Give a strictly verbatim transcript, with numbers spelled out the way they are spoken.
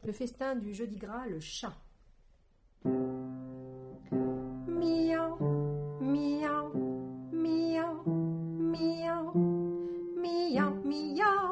Le festin du jeudi gras, le chat. Miaou, miaou, miaou, miaou, miaou, miaou.